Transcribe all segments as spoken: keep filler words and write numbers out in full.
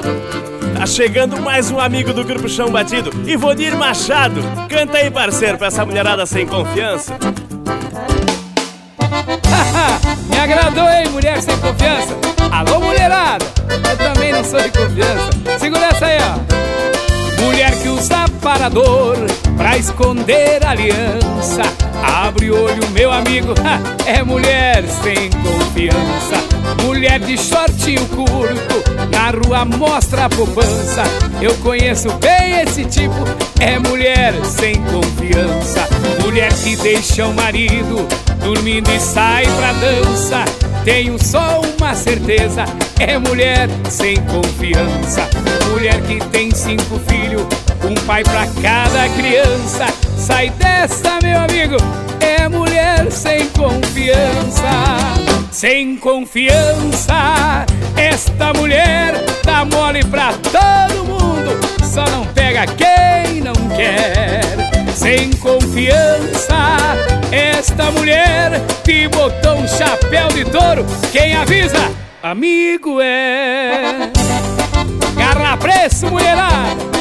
Tá chegando mais um amigo do Grupo Chão Batido, Ivonir Machado. Canta aí, parceiro, pra essa mulherada sem confiança. Me agradou, hein, mulher sem confiança. Alô, mulherada, eu também não sou de confiança. Segura essa aí, ó. Mulher que usa parador pra esconder a aliança. Abre o olho, meu amigo, é mulher sem confiança. Mulher de shortinho curto, na rua mostra a poupança. Eu conheço bem esse tipo, é mulher sem confiança. Mulher que deixa o marido dormindo e sai pra dança. Tenho só uma certeza, é mulher sem confiança. Mulher que tem cinco filhos, um pai pra cada criança. Sai dessa, meu amigo, é mulher sem confiança. Sem confiança, esta mulher dá mole pra todo mundo, só não pega quem não quer. Sem confiança, esta mulher que botou um chapéu de touro, quem avisa, amigo é. Garra preço, mulherada.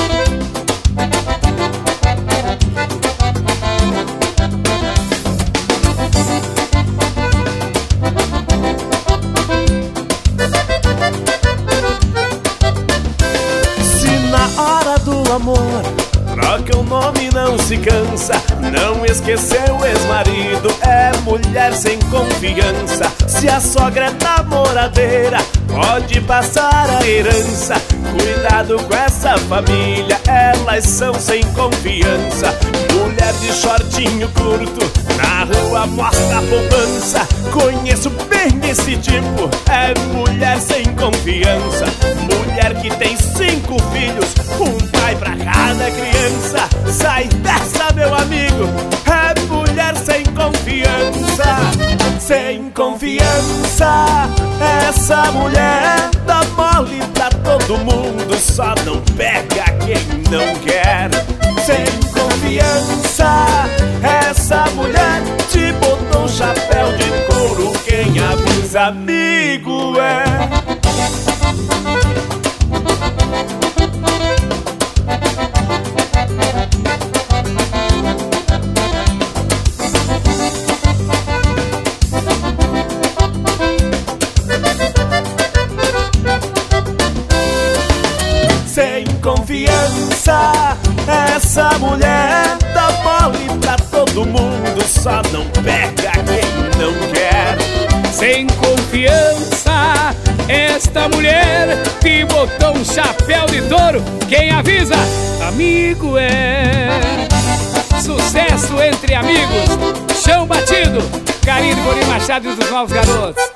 Amor, troca o nome, não se cansa. Não esqueceu o ex-marido, é mulher sem confiança. Se a sogra é namoradeira, pode passar a herança. Cuidado com essa família, elas são sem confiança. Mulher de shortinho curto, na rua mostra a poupança. Conheço bem esse tipo, é mulher sem confiança. Mulher que tem cinco filhos, um pai pra cada criança. Sai dessa, meu amigo, é mulher sem confiança. Sem confiança, essa mulher dá mole pra todo mundo, só não pega quem não quer. Sem confiança, essa mulher te botou um chapéu de couro, quem avisa, amigo é. Sem confiança, essa mulher dá mole pra todo mundo, só não pega quem não quer. Sem confiança, esta mulher que botou um chapéu de touro, quem avisa, amigo é. Sucesso entre amigos, Chão Batido, carinho de Ivonir Machado e dos Novos Garotos.